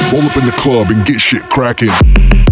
Roll up in the club and get shit cracking.